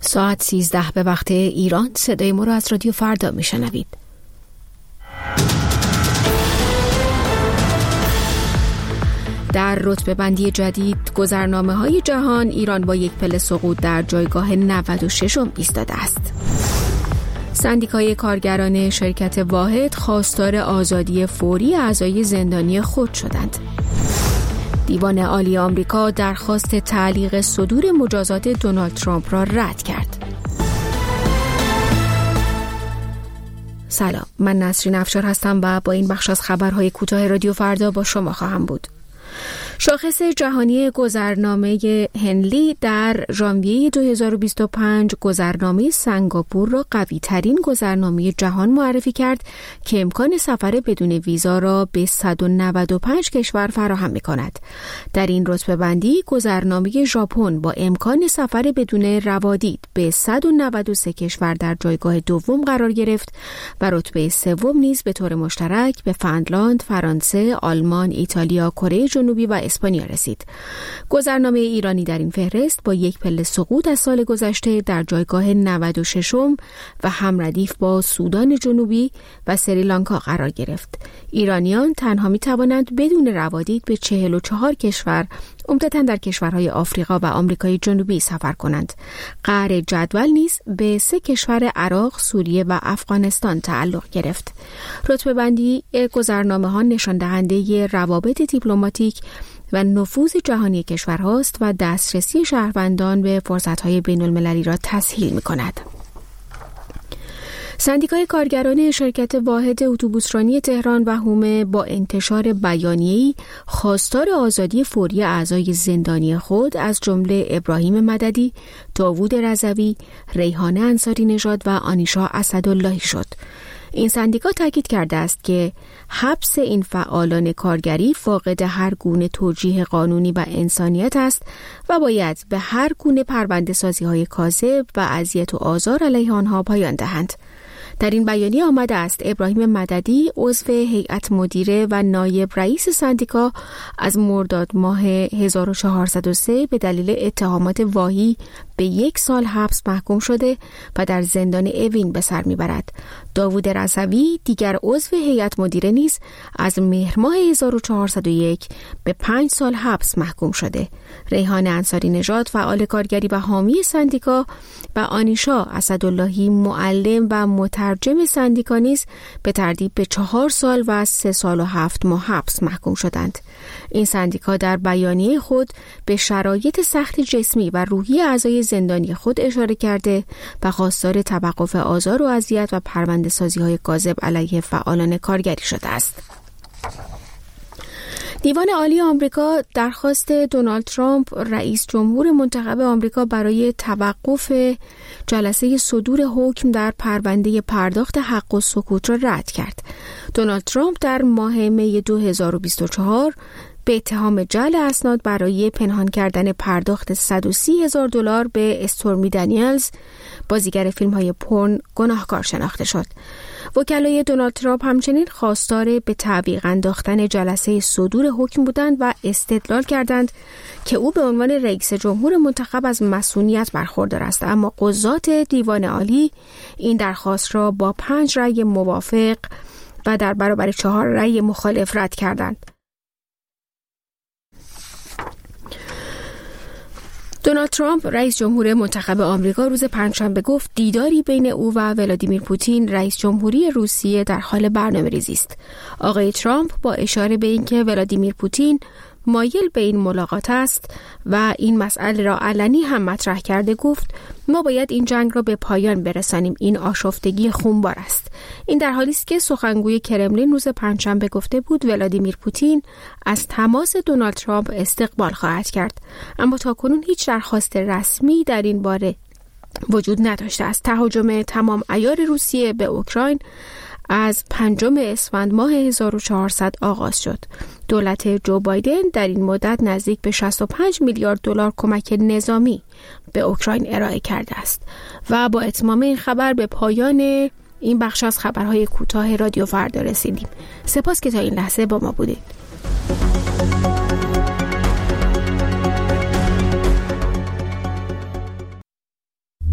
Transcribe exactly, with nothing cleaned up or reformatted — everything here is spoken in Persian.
ساعت سیزده به وقت ایران. صدای ما را از رادیو فردا میشنوید. در رتبه بندی جدید گذرنامه های جهان، ایران با یک پله سقوط در جایگاه نود و شش ایستاده است. سندیکای کارگران شرکت واحد خواستار آزادی فوری اعضای زندانی خود شدند. دیوان عالی آمریکا درخواست تعلیق صدور مجازات دونالد ترامپ را رد کرد. سلام، من نسرین افشار هستم و با این بخش از خبرهای کوتاه رادیو فردا با شما خواهم بود. شاخص جهانی گذرنامه هنلی در ژانویه دو هزار و بیست و پنج گذرنامه سنگاپور را قوی ترین گذرنامه جهان معرفی کرد که امکان سفر بدون ویزا را به صد و نود و پنج کشور فراهم می کند. در این رتبه بندی گذرنامه ژاپن با امکان سفر بدون روادید به صد و نود و سه کشور در جایگاه دوم قرار گرفت و رتبه سوم نیز به طور مشترک به فنلاند، فرانسه، آلمان، ایتالیا، کره جنوبی و اسپانیا رسید. گذرنامه ایرانی در این فهرست با یک پله سقوط از سال گذشته در جایگاه نود و شش و هم ردیف با سودان جنوبی و سریلانکا قرار گرفت. ایرانیان تنها می توانند بدون روادید به چهل و چهار کشور، عمدتاً در کشورهای آفریقا و آمریکای جنوبی سفر کنند. قرار جدول نیز به سه کشور عراق، سوریه و افغانستان تعلق گرفت. رتبه بندی گذرنامه ها نشان دهنده روابط دیپلماتیک و نفوذ جهانی کشورهاست و دسترسی شهروندان به فرصت‌های بین‌المللی را تسهیل می‌کند. سندیکای کارگران شرکت واحد اتوبوسرانی تهران و حومه با انتشار بیانیه‌ای خواستار آزادی فوری اعضای زندانی خود از جمله ابراهیم مددی، داوود رضوی، ریحانه انصاری نژاد و آنیشا اسداللهی شد. این سندیکا تاکید کرده است که حبس این فعالان کارگری فاقد هر گونه توجیه قانونی و انسانیت است و باید به هر گونه پرونده سازی های کاذب و اذیت و آزار علیه آنها پایان دهند. در این بیانیه آمده است ابراهیم مددی عضو هیئت مدیره و نایب رئیس سندیکا از مرداد ماه هزار و چهارصد و سه به دلیل اتهامات واهی به یک سال حبس محکوم شده و در زندان اوین به سر میبرد. داوود رضوی دیگر عضو هیئت مدیره نیز از مهر ماه هزار و چهارصد و یک به پنج سال حبس محکوم شده. ریحانه انصاری نژاد فعال کارگری و حامی سندیکا و آنیشا اسداللهی معلم و مترجم سندیکا نیز به ترتیب به چهار سال و سه سال و هفت ماه حبس محکوم شدند. این سندیکا در بیانیه خود به شرایط سخت جسمی و روحی اعضای زندانی خود اشاره کرده و خواستار توقف آزار و اذیت و پرونده سازی های کاذب علیه فعالان کارگری شده است. دیوان عالی آمریکا درخواست دونالد ترامپ رئیس جمهور منتخب آمریکا برای توقف جلسه صدور حکم در پرونده پرداخت حق و سکوت را رد کرد. دونالد ترامپ در ماه می دو هزار و بیست و چهار به اتهام جعل اسناد برای پنهان کردن پرداخت صد و سی هزار دلار به استورمی دانیلز، بازیگر فیلم‌های پورن، گناهکار شناخته شد. وکلای دونالد ترامپ همچنین خواستار به تعویق انداختن جلسه صدور حکم بودند و استدلال کردند که او به عنوان رئیس جمهور منتخب از مسئولیت برخوردار است، اما قضات دیوان عالی این درخواست را با پنج رأی موافق و در برابر چهار رأی مخالف رد کردند. دونالد ترامپ رئیس جمهور منتخب آمریکا روز پنجشنبه گفت دیداری بین او و ولادیمیر پوتین رئیس جمهوری روسیه در حال برنامه‌ریزی است. آقای ترامپ با اشاره به اینکه ولادیمیر پوتین مایل به این ملاقات است و این مسئله را علنی هم مطرح کرده گفت ما باید این جنگ را به پایان برسانیم، این آشفتگی خونبار است. این در حالی است که سخنگوی کرملین روز پنجشنبه گفته بود ولادیمیر پوتین از تماس دونالد ترامپ استقبال خواهد کرد، اما تاکنون هیچ درخواست رسمی در این باره وجود نداشته است. تهاجم تمام عیار روسیه به اوکراین از پنجم اسفند ماه هزار و چهارصد آغاز شد. دولت جو بایدن در این مدت نزدیک به شصت و پنج میلیارد دلار کمک نظامی به اوکراین ارائه کرده است. و با اتمام این خبر به پایان این بخش از خبرهای کوتاه رادیو فردا رسیدیم. سپاس که تا این لحظه با ما بودید.